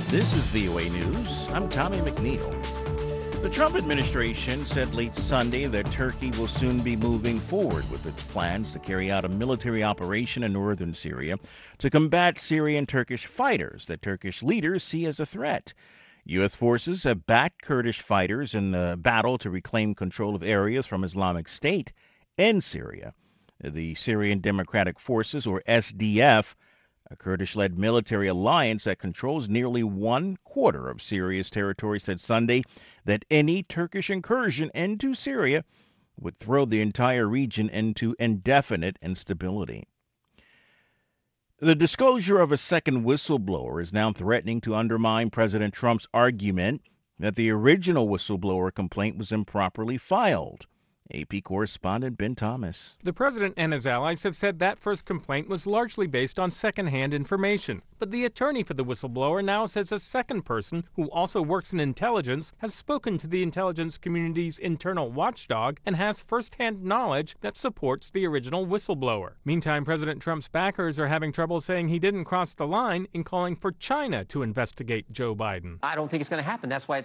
This is VOA News. I'm Tommy McNeil. The Trump administration said late Sunday that Turkey will soon be moving forward with its plans to carry out a military operation in northern Syria to combat Syrian Turkish fighters that Turkish leaders see as a threat. U.S. forces have backed Kurdish fighters in the battle to reclaim control of areas from Islamic State in Syria. The Syrian Democratic Forces, or SDF, a Kurdish-led military alliance that controls nearly 1/4 of Syria's territory, said Sunday that any Turkish incursion into Syria would throw the entire region into indefinite instability. The disclosure of a second whistleblower is now threatening to undermine President Trump's argument that the original whistleblower complaint was improperly filed. AP correspondent Ben Thomas. The president and his allies have said that first complaint was largely based on secondhand information. But the attorney for the whistleblower now says a second person, who also works in intelligence, has spoken to the intelligence community's internal watchdog and has firsthand knowledge that supports the original whistleblower. Meantime, President Trump's backers are having trouble saying he didn't cross the line in calling for China to investigate Joe Biden. I don't think it's going to happen. That's why.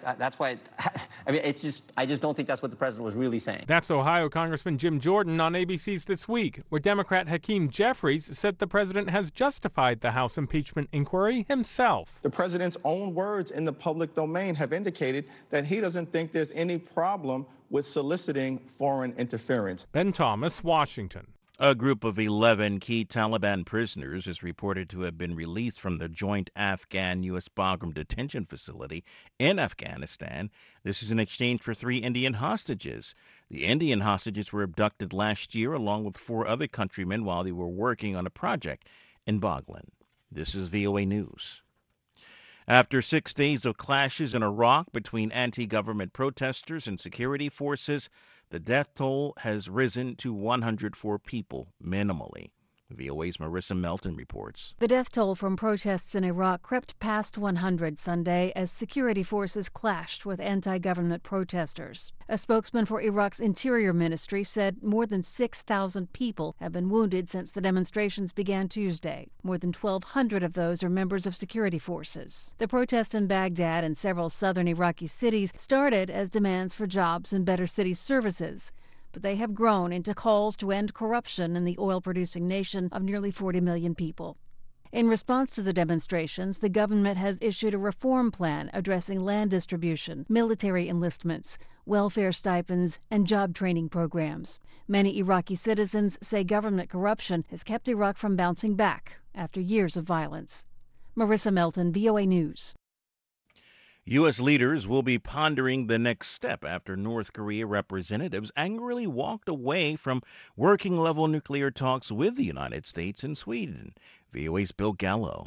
I just don't think that's what the president was really saying. That's Ohio Congressman Jim Jordan on ABC's This Week, where Democrat Hakeem Jeffries said the president has justified the House impeachment inquiry himself. The president's own words in the public domain have indicated that he doesn't think there's any problem with soliciting foreign interference. Ben Thomas, Washington. A group of 11 key Taliban prisoners is reported to have been released from the joint Afghan-U.S. Bagram detention facility in Afghanistan. This is in exchange for 3 Indian hostages. The Indian hostages were abducted last year along with 4 other countrymen while they were working on a project in Baghlan. This is VOA News. After 6 days of clashes in Iraq between anti-government protesters and security forces, the death toll has risen to 104 people minimally. VOA's Marissa Melton reports. The death toll from protests in Iraq crept past 100 Sunday as security forces clashed with anti-government protesters. A spokesman for Iraq's Interior Ministry said more than 6,000 people have been wounded since the demonstrations began Tuesday. More than 1,200 of those are members of security forces. The protest in Baghdad and several southern Iraqi cities started as demands for jobs and better city services, but they have grown into calls to end corruption in the oil-producing nation of nearly 40 million people. In response to the demonstrations, the government has issued a reform plan addressing land distribution, military enlistments, welfare stipends, and job training programs. Many Iraqi citizens say government corruption has kept Iraq from bouncing back after years of violence. Marissa Melton, VOA News. U.S. leaders will be pondering the next step after North Korea representatives angrily walked away from working-level nuclear talks with the United States and Sweden. VOA's Bill Gallo.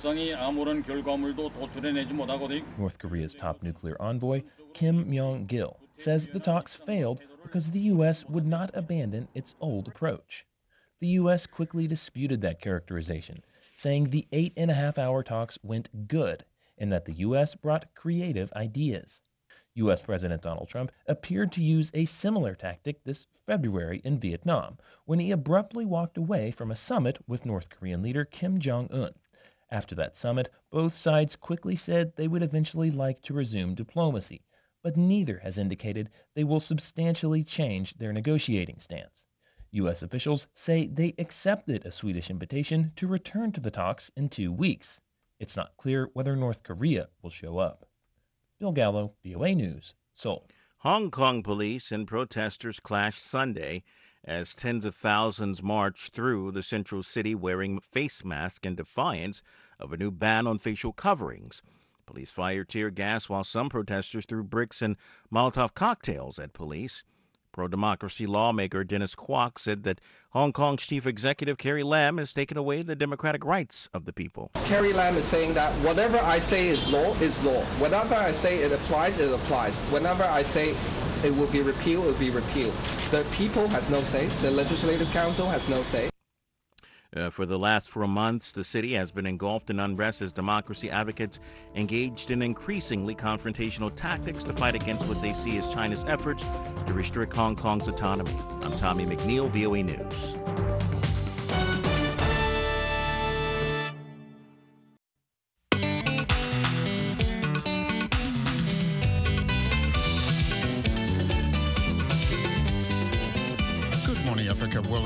North Korea's top nuclear envoy, Kim Myong-gil, says the talks failed because the U.S. would not abandon its old approach. The U.S. quickly disputed that characterization, saying the 8.5-hour talks went good and that the U.S. brought creative ideas. U.S. President Donald Trump appeared to use a similar tactic this February in Vietnam, when he abruptly walked away from a summit with North Korean leader Kim Jong-un. After that summit, both sides quickly said they would eventually like to resume diplomacy, but neither has indicated they will substantially change their negotiating stance. U.S. officials say they accepted a Swedish invitation to return to the talks in 2 weeks. It's not clear whether North Korea will show up. Bill Gallo, VOA News, Seoul. Hong Kong police and protesters clashed Sunday as tens of thousands marched through the central city wearing face masks in defiance of a new ban on facial coverings. Police fired tear gas while some protesters threw bricks and Molotov cocktails at police. Pro-democracy lawmaker Dennis Kwok said that Hong Kong's chief executive Carrie Lam has taken away the democratic rights of the people. Carrie Lam is saying that whatever I say is law is law. Whenever I say it applies, it applies. Whenever I say it will be repealed, it will be repealed. The people has no say. The Legislative Council has no say. For the last 4 months, the city has been engulfed in unrest as democracy advocates engaged in increasingly confrontational tactics to fight against what they see as China's efforts to restrict Hong Kong's autonomy. I'm Tommy McNeil, VOA News.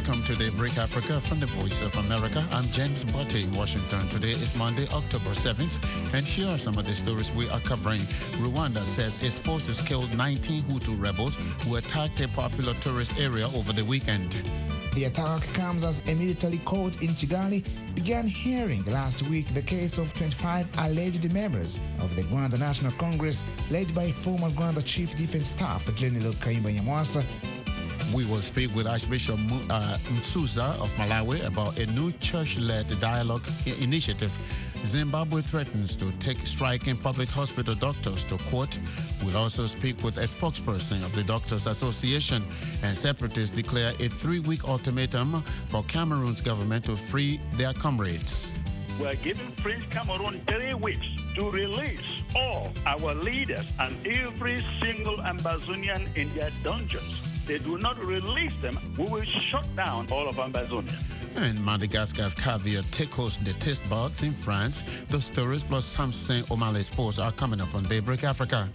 Welcome to Daybreak Africa from the Voice of America. I'm James Botte in Washington. Today is Monday, October 7th, and here are some of the stories we are covering. Rwanda says its forces killed 19 Hutu rebels who attacked a popular tourist area over the weekend. The attack comes as a military court in Kigali began hearing last week the case of 25 alleged members of the Rwanda National Congress led by former Rwanda Chief Defense Staff General Kayumba Nyamwasa. We will speak with Archbishop Msuza of Malawi about a new church-led dialogue initiative. Zimbabwe threatens to take striking public hospital doctors to court. We'll also speak with a spokesperson of the Doctors Association, and separatists declare a 3-week ultimatum for Cameroon's government to free their comrades. We are giving French Cameroon 3 weeks to release all our leaders and every single Ambazonian in their dungeons. They do not release them, we will shut down all of Ambazonia. And Madagascar's caviar tickles the taste buds in France. The stories plus Samson O'Malley Sports are coming up on Daybreak Africa.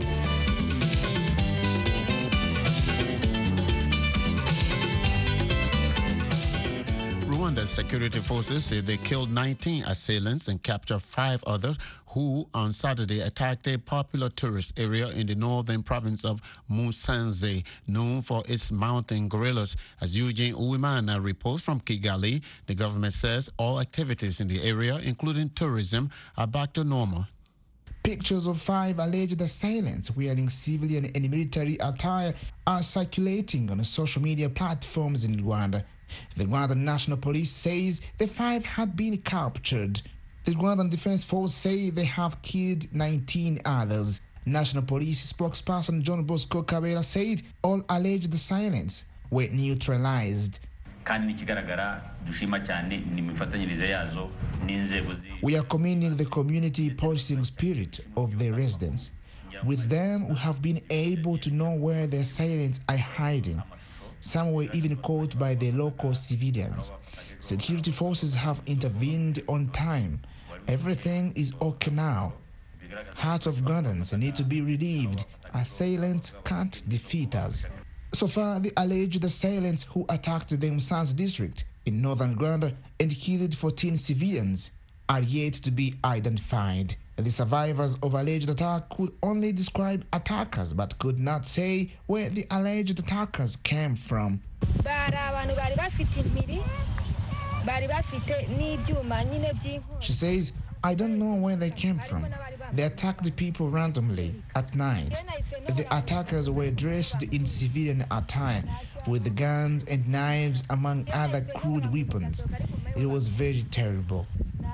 Rwanda's security forces say they killed 19 assailants and captured 5 others who on Saturday attacked a popular tourist area in the northern province of Musanze, known for its mountain gorillas. As Eugene Uwimana reports from Kigali, the government says all activities in the area, including tourism, are back to normal. Pictures of 5 alleged assailants wearing civilian and military attire are circulating on social media platforms in Rwanda. The Rwandan National Police says the 5 had been captured. The Rwandan Defense Force say they have killed 19 others. National Police spokesperson John Bosco Kabera said all alleged assailants were neutralized. We are commending the community policing spirit of the residents. With them, we have been able to know where the assailants are hiding. Some were even caught by the local civilians. Security forces have intervened on time. Everything is okay now. Hearts of Rwandans need to be relieved. Assailants can't defeat us. So far, the alleged assailants who attacked the Musanze district in northern Rwanda and killed 14 civilians are yet to be identified. The survivors of alleged attack could only describe attackers but could not say where the alleged attackers came from. She says, I don't know where they came from. They attacked the people randomly at night. The attackers were dressed in civilian attire with guns and knives among other crude weapons. It was very terrible.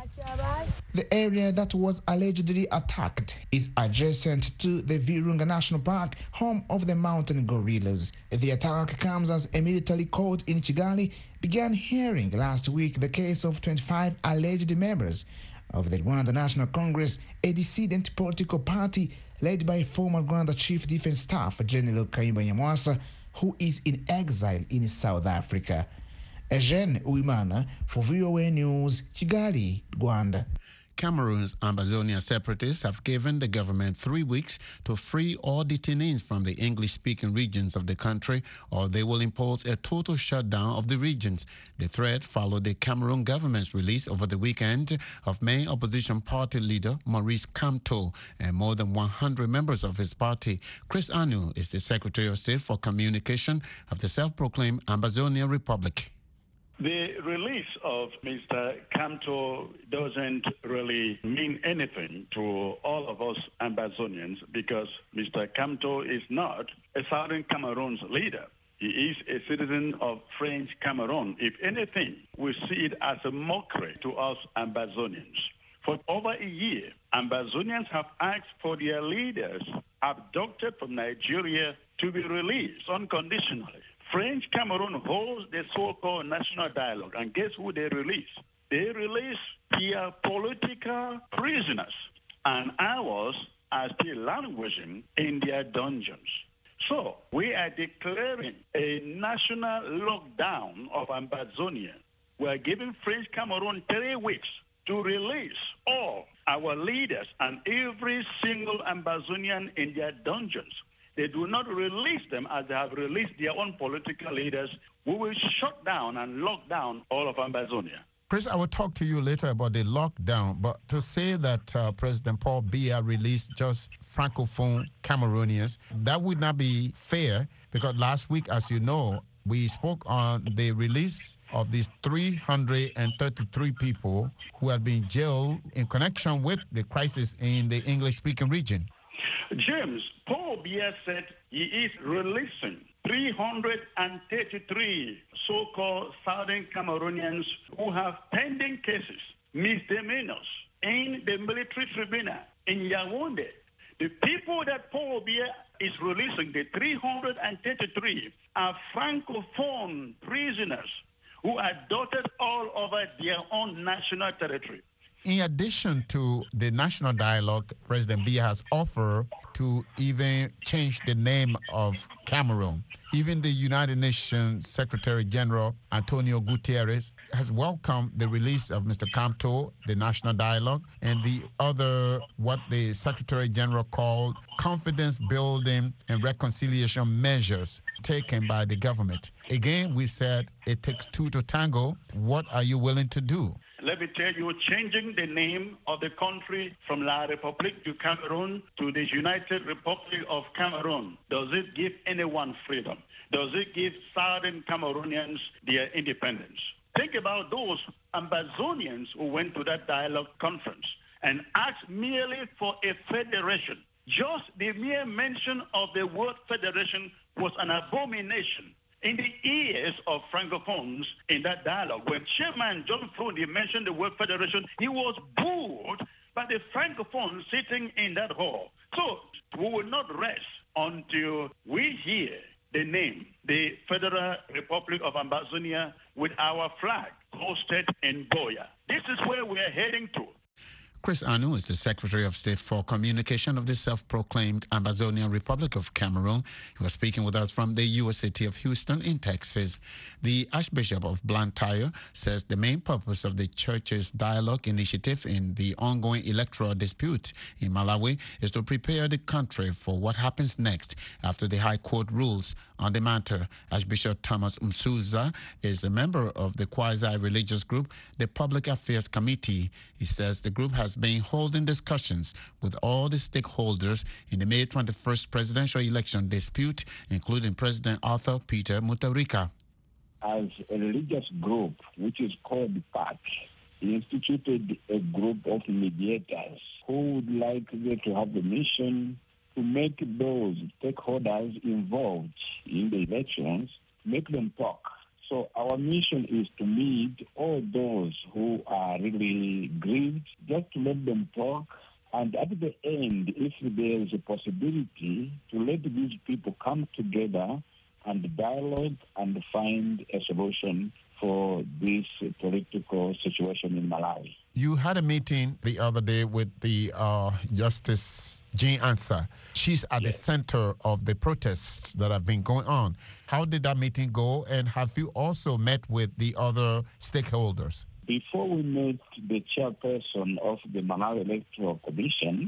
The area that was allegedly attacked is adjacent to the Virunga National Park, home of the mountain gorillas. The attack comes as a military court in Kigali began hearing last week the case of 25 alleged members of the Rwanda National Congress, a dissident political party led by former Rwanda Chief Defense Staff General Kayumba Nyamwasa, who is in exile in South Africa. Eugene Uwimana for VOA News, Kigali, Rwanda. Cameroon's Ambazonia separatists have given the government 3 weeks to free all detainees from the English-speaking regions of the country, or they will impose a total shutdown of the regions. The threat followed the Cameroon government's release over the weekend of main opposition party leader Maurice Kamto and more than 100 members of his party. Chris Anu is the Secretary of State for Communication of the self-proclaimed Ambazonia Republic. The release of Mr. Kamto doesn't really mean anything to all of us Ambazonians because Mr. Kamto is not a Southern Cameroon's leader. He is a citizen of French Cameroon. If anything, we see it as a mockery to us Ambazonians. For over a year, Ambazonians have asked for their leaders abducted from Nigeria to be released unconditionally. French Cameroon holds the so-called national dialogue, and guess who they release? They release their political prisoners, and ours are still languishing in their dungeons. So we are declaring a national lockdown of Ambazonia. We are giving French Cameroon 3 weeks to release all our leaders and every single Ambazonian in their dungeons. they do not release them as they have released their own political leaders, we will shut down and lock down all of Ambazonia. Chris, I will talk to you later about the lockdown, but to say that President Paul Biya released just Francophone Cameroonians, that would not be fair, because last week, as you know, we spoke on the release of these 333 people who had been jailed in connection with the crisis in the English-speaking region. James, Paul Biya said he is releasing 333 so-called Southern Cameroonians who have pending cases, misdemeanors, in the military tribunal in Yaoundé. The people that Paul Biya is releasing, the 333, are Francophone prisoners who are dotted all over their own national territory. In addition to the national dialogue, President Biya has offered to even change the name of Cameroon. Even the United Nations Secretary General Antonio Guterres has welcomed the release of Mr. Kamto, the national dialogue, and the other, what the Secretary General called confidence building and reconciliation measures taken by the government. Again, we said it takes two to tango. What are you willing to do? Let me tell you, changing the name of the country from La République du Cameroon to the United Republic of Cameroon, does it give anyone freedom? Does it give Southern Cameroonians their independence? Think about those Ambazonians who went to that dialogue conference and asked merely for a federation. Just the mere mention of the word federation was an abomination in the ears of Francophones in that dialogue. When Chairman John Frundi mentioned the word federation, he was booed by the Francophones sitting in that hall. So we will not rest until we hear the name, the Federal Republic of Ambazonia, with our flag hosted in Buea. This is where we are heading to. Chris Anu is the Secretary of State for Communication of the self-proclaimed Ambazonian Republic of Cameroon. He was speaking with us from the U.S. city of Houston in Texas. The Archbishop of Blantyre says the main purpose of the church's dialogue initiative in the ongoing electoral dispute in Malawi is to prepare the country for what happens next after the High Court rules on the matter. Archbishop Thomas Msuza is a member of the quasi-religious group, the Public Affairs Committee. He says the group has been holding discussions with all the stakeholders in the May 21st presidential election dispute, including President Arthur Peter Mutharika. As a religious group, which is called PAC, he instituted a group of mediators who would like to have the mission to make those stakeholders involved in the elections, make them talk. So our mission is to meet all those who are really grieved, just to let them talk. And at the end, if there is a possibility to let these people come together and dialogue and find a solution for this political situation in Malawi. You had a meeting the other day with the Justice Jean Ansah. She's at the center of the protests that have been going on. How did that meeting go, and have you also met with the other stakeholders? Before we met the chairperson of the Malawi Electoral Commission,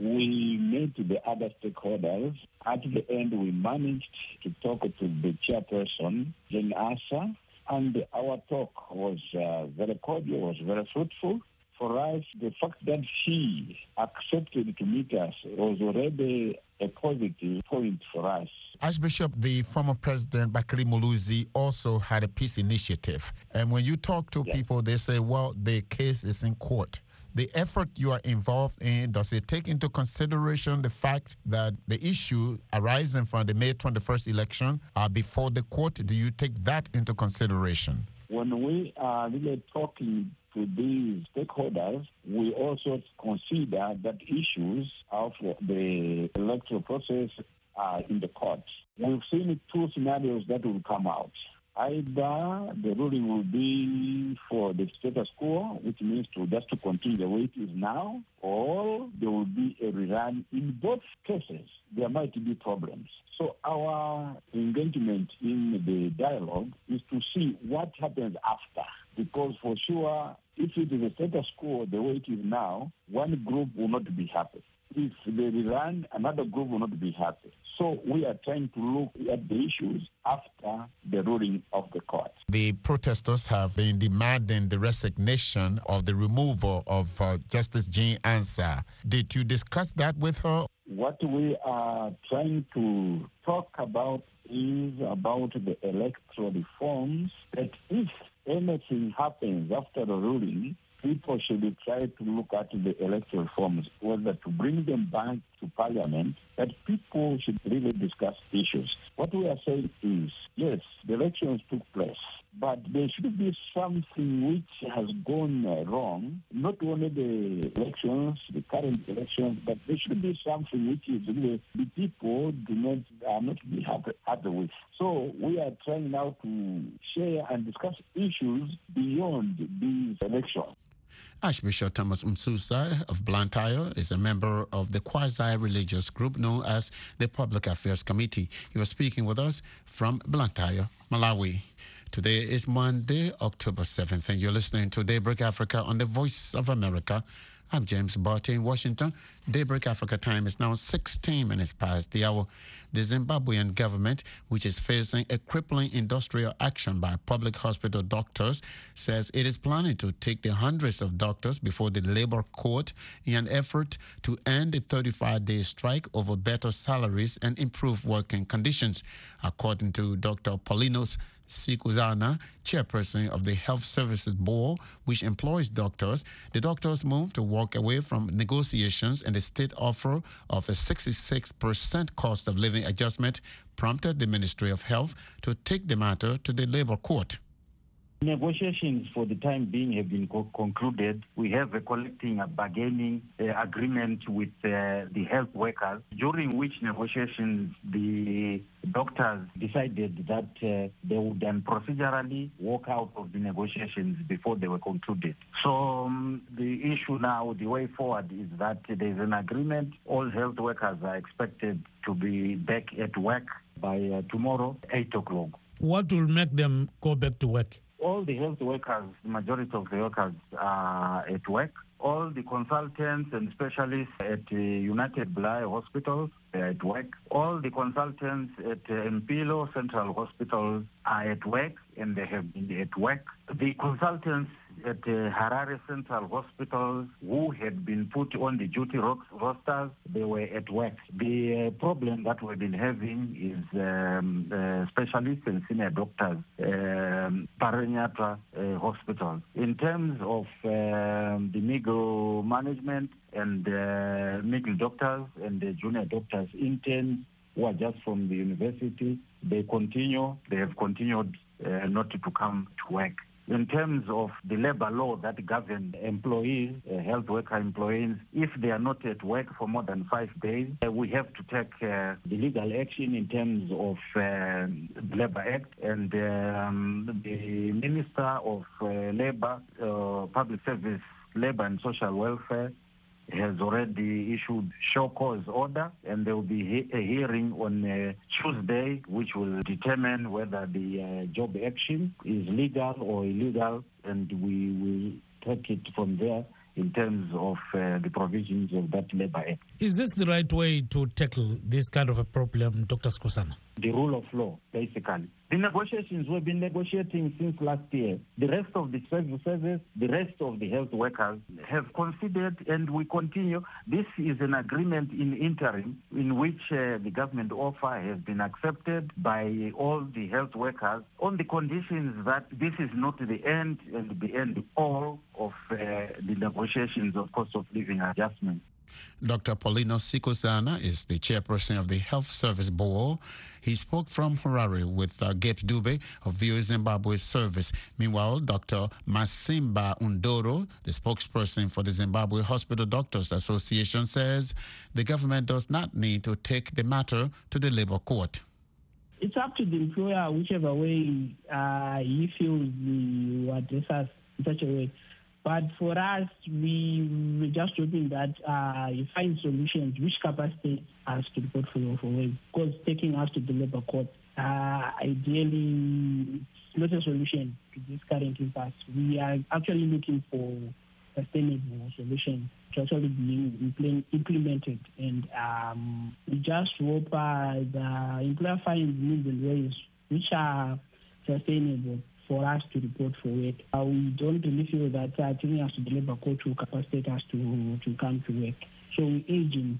we met the other stakeholders. At the end, we managed to talk to the chairperson, Jean Ansah, and our talk was very cordial, was very fruitful. For us, the fact that she accepted to meet us was already a positive point for us. Archbishop, the former president, Bakary Muluzi, also had a peace initiative. And when you talk to people, they say, well, the case is in court. The effort you are involved in, does it take into consideration the fact that the issue arising from the May 21st election are before the court? Do you take that into consideration? When we are really talking to these stakeholders, we also consider that issues of the electoral process are in the courts. We've seen two scenarios that will come out. Either the ruling will be for the status quo, which means just to continue the way it is now, or there will be a rerun. In both cases, there might be problems. So our engagement in the dialogue is to see what happens after. Because for sure, if it is a status quo the way it is now, one group will not be happy. If they rerun, another group will not be happy. So we are trying to look at the issues after the ruling of the court. The protesters have been demanding the resignation of the removal of Justice Jean Ansah. Did you discuss that with her? What we are trying to talk about is about the electoral reforms, that if anything happens after the ruling, people should try to look at the electoral reforms, whether to bring them back to parliament, that people should really discuss issues. What we are saying is, yes, the elections took place, but there should be something which has gone wrong, not only the elections, the current elections, but there should be something which is really the people are not be happy with. So we are trying now to share and discuss issues beyond these elections. Archbishop Thomas Msusa of Blantyre is a member of the quasi-religious group known as the Public Affairs Committee. He was speaking with us from Blantyre, Malawi. Today is Monday, October 7th, and you're listening to Daybreak Africa on the Voice of America. I'm James Barty in Washington. Daybreak Africa time is now 16 minutes past the hour. The Zimbabwean government, which is facing a crippling industrial action by public hospital doctors, says it is planning to take the hundreds of doctors before the labor court in an effort to end the 35-day strike over better salaries and improved working conditions. According to Dr. Paulinos Sikuzana, chairperson of the Health Services Board, which employs doctors, the doctors moved to walk away from negotiations, and the state offer of a 66% cost of living adjustment prompted the Ministry of Health to take the matter to the labor court. Negotiations for the time being have been concluded. We have a collective bargaining agreement with the health workers, during which negotiations the doctors decided that they would then procedurally walk out of the negotiations before they were concluded. So the issue now, the way forward, is that there is an agreement. All health workers are expected to be back at work by tomorrow, 8 o'clock. What will make them go back to work? All the health workers, the majority of the workers are at work. All the consultants and specialists at United Bly Hospitals are at work. All the consultants at Mpilo Central Hospitals are at work, and they have been at work. The consultants at Harare Central Hospital who had been put on the duty rosters, they were at work. The problem that we've been having is specialists and senior doctors, Paranyatra Hospital. In terms of the middle management and middle doctors and the junior doctors, interns who are just from the university, they have continued not to come to work. In terms of the labor law that governs employees, health worker employees, if they are not at work for more than 5 days, we have to take the legal action in terms of the Labor Act. And the Minister of Labor, Public Service, Labor and Social Welfare has already issued show cause order, and there will be a hearing on Tuesday, which will determine whether the job action is legal or illegal, and we will take it from there in terms of the provisions of that Labor Act. Is this the right way to tackle this kind of a problem, Dr. Sikuzana? The rule of law, basically. The negotiations we've been negotiating since last year. The rest of the services, the rest of the health workers have considered, and we continue. This is an agreement in interim in which the government offer has been accepted by all the health workers on the conditions that this is not the end and the end all of the negotiations of cost of living adjustment. Dr. Paulinos Sikuzana is the chairperson of the Health Service Board. He spoke from Harare with Gabe Dube of VOA Zimbabwe Service. Meanwhile, Dr. Masimba Undoro, the spokesperson for the Zimbabwe Hospital Doctors Association, says the government does not need to take the matter to the labor court. It's up to the employer, whichever way he feels will address us in such a way. But for us, we're just hoping that you find solutions which capacity us to the portfolio for work. Because taking us to the labor court, ideally, it's not a solution to this current impasse. We are actually looking for sustainable solution to actually being implemented. And we just hope the employer finds means and ways which are sustainable for us to report for work. We don't really feel that taking us to the labor court to capacitate us to come to work. So we urge him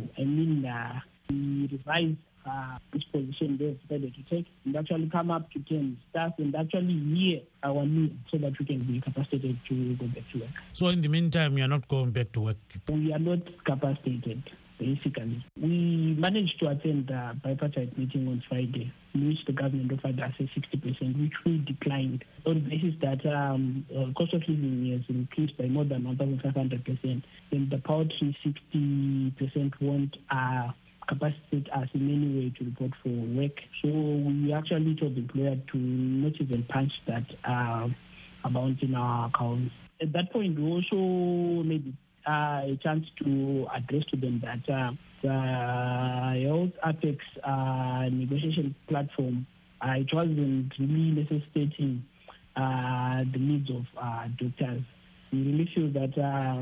we revise this position they've decided to take and actually come up to terms, staff, and actually hear our needs so that we can be capacitated to go back to work. So in the meantime, you're not going back to work? We are not capacitated, basically. We managed to attend a bipartite meeting on Friday, in which the government offered us a 60%, which we declined on the basis that cost of living has increased by more than 1,500%, and the poultry 60% won't capacitate us in any way to report for work. So we actually told the employer to not even punch that amount in our accounts. At that point, we also made a chance to address to them that the Health Apex negotiation platform, it wasn't really necessitating the needs of doctors. We really feel that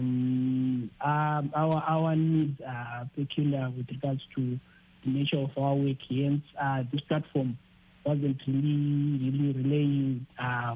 our needs are peculiar with regards to the nature of our work. Hence, this platform wasn't really relaying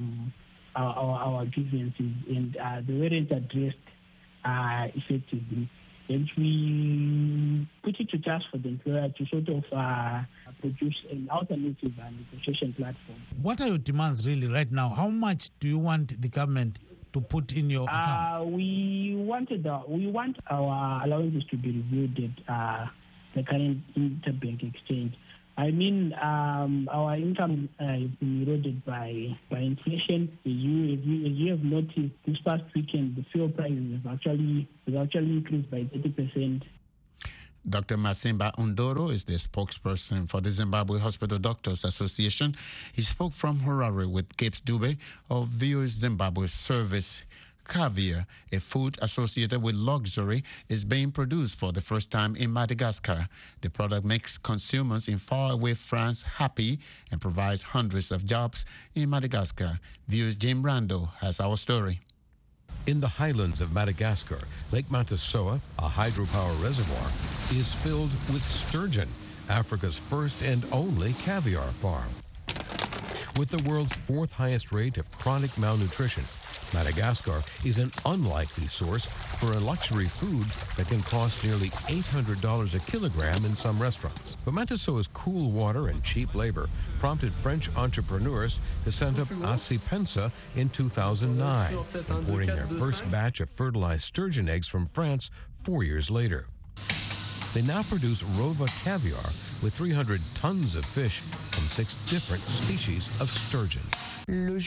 our grievances, and they weren't addressed effectively. And we put it to task for the employer to sort of produce an alternative negotiation platform. What are your demands really right now? How much do you want the government to put in your account? We want our allowances to be reviewed at the current interbank exchange. I mean, our income has been eroded by inflation. As you have noticed, this past weekend, the fuel prices have actually increased by 30%. Dr. Masimba Undoro is the spokesperson for the Zimbabwe Hospital Doctors Association. He spoke from Harare with Capes Dube of VOA Zimbabwe Service. Caviar, a food associated with luxury, is being produced for the first time in Madagascar. The product makes consumers in faraway France happy and provides hundreds of jobs in Madagascar. VOA's Jim Rando has our story. In the highlands of Madagascar, Lake Mantassoa, a hydropower reservoir, is filled with sturgeon, Africa's first and only caviar farm. With the world's fourth highest rate of chronic malnutrition, Madagascar is an unlikely source for a luxury food that can cost nearly $800 a kilogram in some restaurants. But Mantassoa's cool water and cheap labor prompted French entrepreneurs to send up Asipensa in 2009, importing their first batch of fertilized sturgeon eggs from France 4 years later. They now produce Rova caviar with 300 tons of fish from 6 different species of sturgeon. The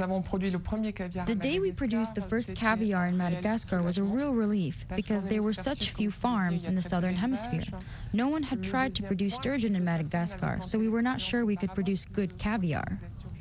day we produced the first caviar in Madagascar was a real relief because there were such few farms in the southern hemisphere. No one had tried to produce sturgeon in Madagascar, so we were not sure we could produce good caviar.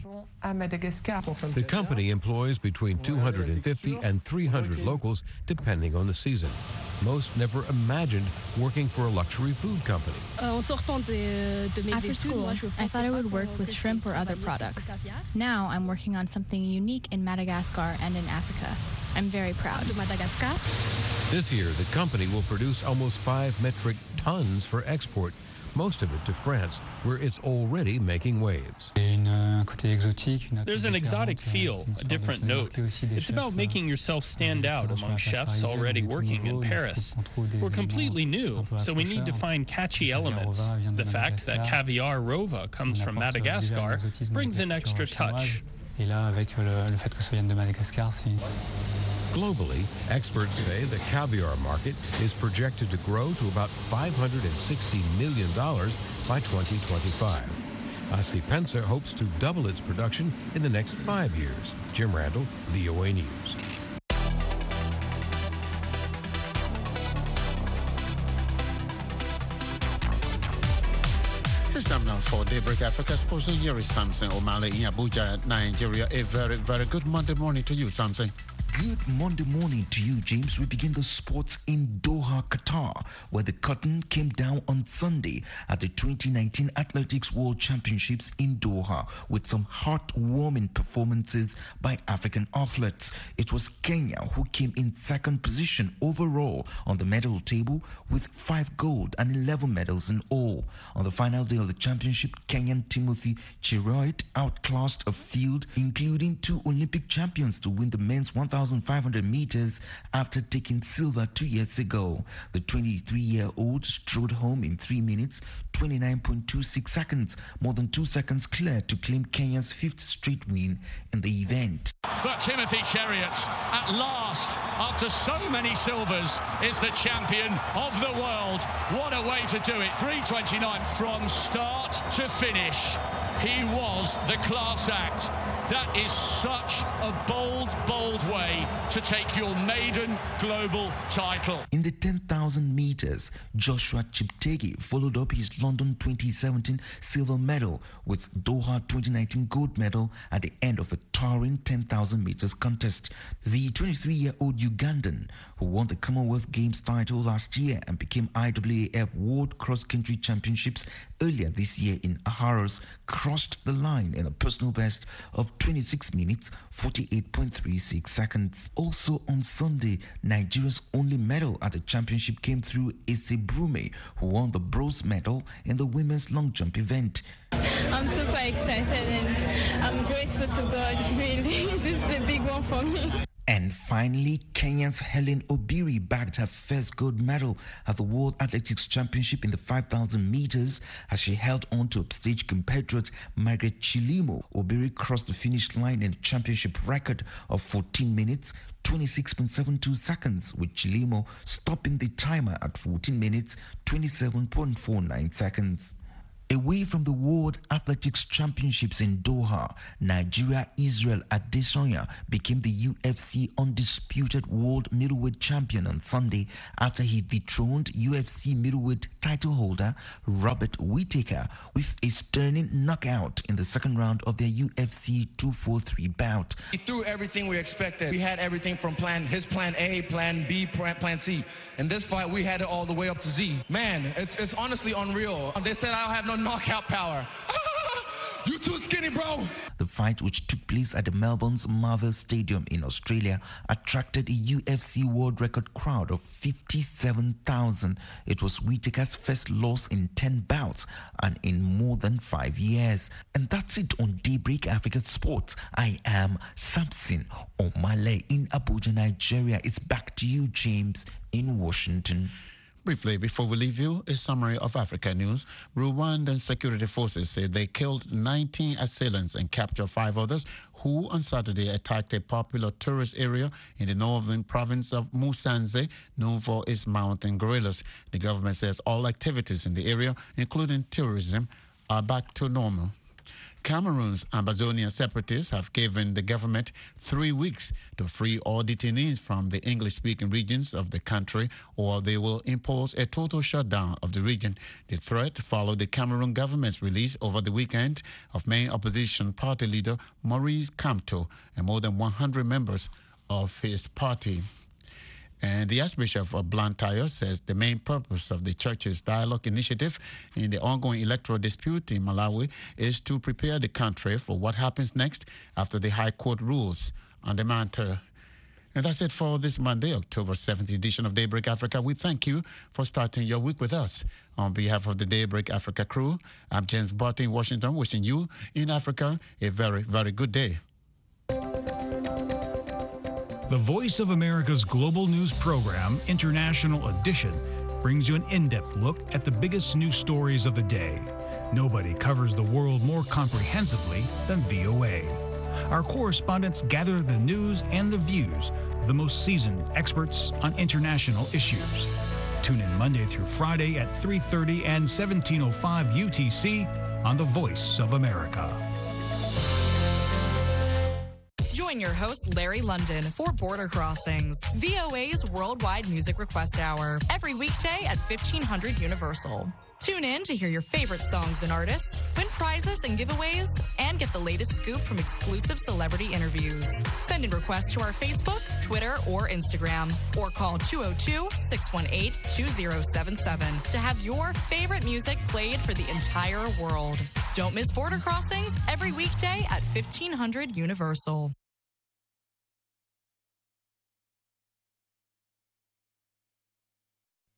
The company employs between 250 and 300 locals depending on the season. Most never imagined working for a luxury food company. After school, I thought I would work with shrimp or other products. Now I'm working on something unique in Madagascar and in Africa. I'm very proud. This year, the company will produce almost 5 metric tons for export, most of it to France, where it's already making waves. There's an exotic feel, a different note. It's about making yourself stand out among chefs already working in Paris. We're completely new, so we need to find catchy elements. The fact that caviar Rova comes from Madagascar brings an extra touch. Globally, experts say the caviar market is projected to grow to about $560 million by 2025. Asipensa hopes to double its production in the next 5 years. Jim Randall, VOA News. It's time now for Daybreak Africa. Sponsor here is Samson O'Malley in Abuja, Nigeria. A very, very good Monday morning to you, Samson. Good Monday morning to you, James. We begin the sports in Doha, Doha, Qatar, where the curtain came down on Sunday at the 2019 Athletics World Championships in Doha with some heartwarming performances by African athletes. It was Kenya who came in second position overall on the medal table with 5 gold and 11 medals in all. On the final day of the championship, Kenyan Timothy Cheruiyot outclassed a field including 2 Olympic champions to win the men's 1,500 meters after taking silver 2 years ago. The 23-year-old strode home in 3 minutes, 29.26 seconds, more than 2 seconds clear to claim Kenya's 5th straight win in the event. But Timothy Cheruiyot, at last, after so many silvers, is the champion of the world. What a way to do it. 3:29 from start to finish. He was the class act. That is such a bold, bold way to take your maiden global title. In the 10,000 meters, Joshua Cheptegei followed up his London 2017 silver medal with Doha 2019 gold medal at the end of a towering 10,000 meters contest. The 23-year-old Ugandan, who won the Commonwealth Games title last year and became IAAF World Cross Country Championships earlier this year in Aarhus, crossed the line in a personal best of 26 minutes, 48.36 seconds. Also on Sunday, Nigeria's only medal at the championship came through Ese Brume, who won the bronze medal in the women's long jump event. I'm super excited and I'm grateful to God, really. This is the big one for me. And finally, Kenya's Helen Obiri bagged her first gold medal at the World Athletics Championship in the 5,000 meters as she held on to upstage compatriot Margaret Chilimo. Obiri crossed the finish line in a championship record of 14 minutes, 26.72 seconds, with Chilimo stopping the timer at 14 minutes, 27.49 seconds. Away from the World Athletics Championships in Doha, Nigeria-Israel Adesanya became the UFC undisputed world middleweight champion on Sunday after he dethroned UFC middleweight title holder Robert Whittaker with a stunning knockout in the second round of their UFC 243 bout. He threw everything we expected. We had everything from his plan A, plan B, plan C. In this fight, we had it all the way up to Z. Man, it's honestly unreal. They said I don't have no knockout power. You too skinny, bro. The fight, which took place at the Melbourne's Marvel Stadium in Australia, attracted a UFC world record crowd of 57,000. It was Whittaker's first loss in 10 bouts and in more than 5 years. And that's it on Daybreak Africa Sports. I am Samson Omale in Abuja, Nigeria. It's back to you, James, in Washington. Briefly, before we leave you, a summary of Africa news. Rwandan security forces say they killed 19 assailants and captured 5 others who on Saturday attacked a popular tourist area in the northern province of Musanze, known for its mountain gorillas. The government says all activities in the area, including tourism, are back to normal. Cameroon's Ambazonian separatists have given the government 3 weeks to free all detainees from the English-speaking regions of the country, or they will impose a total shutdown of the region. The threat followed the Cameroon government's release over the weekend of main opposition party leader Maurice Kamto and more than 100 members of his party. And the Archbishop of Blantyre says the main purpose of the church's dialogue initiative in the ongoing electoral dispute in Malawi is to prepare the country for what happens next after the High Court rules on the matter. And that's it for this Monday, October 7th edition of Daybreak Africa. We thank you for starting your week with us. On behalf of the Daybreak Africa crew, I'm James Barton in Washington, wishing you in Africa a very, very good day. The Voice of America's global news program, International Edition, brings you an in-depth look at the biggest news stories of the day. Nobody covers the world more comprehensively than VOA. Our correspondents gather the news and the views of the most seasoned experts on international issues. Tune in Monday through Friday at 3:30 and 17:05 UTC on The Voice of America. Join your host, Larry London, for Border Crossings, VOA's worldwide music request hour, every weekday at 1500 Universal. Tune in to hear your favorite songs and artists, win prizes and giveaways, and get the latest scoop from exclusive celebrity interviews. Send in requests to our Facebook, Twitter or Instagram, or call 202-618-2077 to have your favorite music played for the entire world. Don't miss Border Crossings every weekday at 1500 Universal.